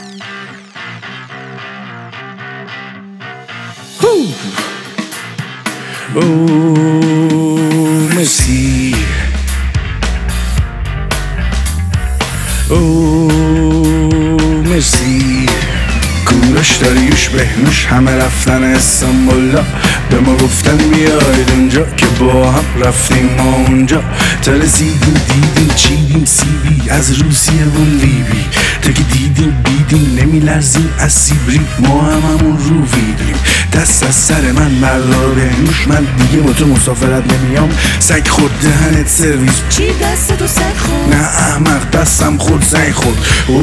مرسی مرسی کوروش داریوش بهنوش همه رفتن استانبولا به ما گفتن بیاید اونجا که با هم رفتیم ما اونجا ترسیدیم دیدیم چیدیم سیبی از روسیه و لیبی تا که دیدیم بیدیم نمیلرزیم از سیبری ما هممون رو ویدیم دست از سر من بردار بهنوش من دیگه با تو مسافرت نمیام سگ خورد دهنت سرویس چی دست تو سگ خورد؟ نه احمق دستم خورد سگ خورد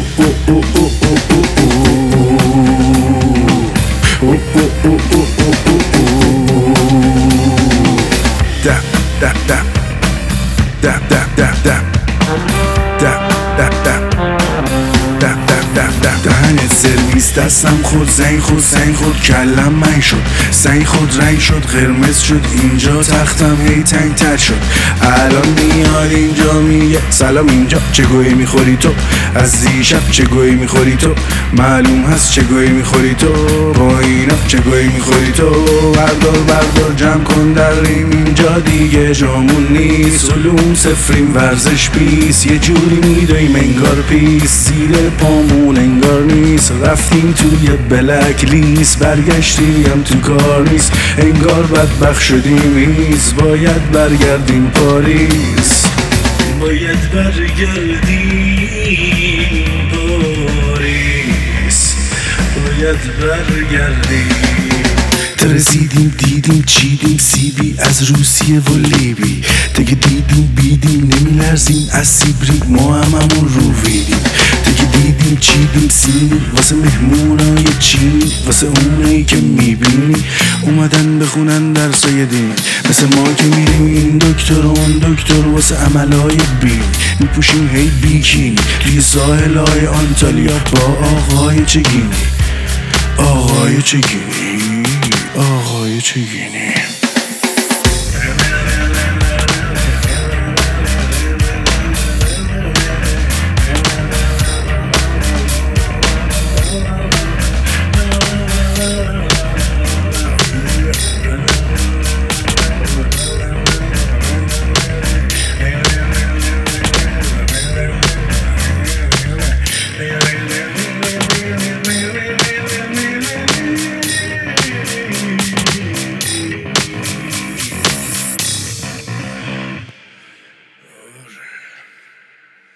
دهنت سرویس دستم خود زنگ خود کلم من شد سنگ خود رنگ شد قرمز شد اینجا تختم هی تنگ تر شد الان میاد اینجا میگه سلام اینجا چه گویی میخوری تو از دیشب چه گویی میخوری تو معلوم هست چه گویی میخوری تو با اینا چه گویی میخوری تو بردار جمع کن دریم اینجا دیگه جامون نیست علوم صفریم ورزش پیس یه جوری میدویم انگار پیس زیر پامون انگار نیست رفتیم توی بلک لیست برگشتیم تو کار نیست انگار بدبخت شدیم ایز باید برگردیم پاریس باید برگردیم پاریس باید برگردیم ترسیدیم دیدیم چیدیم سیبی از روسیه و لیبی دیگه دیدیم بیدیم نمیلرزیم از سیبری ما هممون رو ویدیم دیگه دیدیم چیدیم سیمی واسه مهمونای چینی واسه اونایی که میبینی اومدن بخونن درسای دینی مثل ما که میریم این دکتر و اون دکتر واسه عملهای بین میپوشیم هی بیکینی توی ساحلای آنتالیا با آقای چگینی آقای چگینی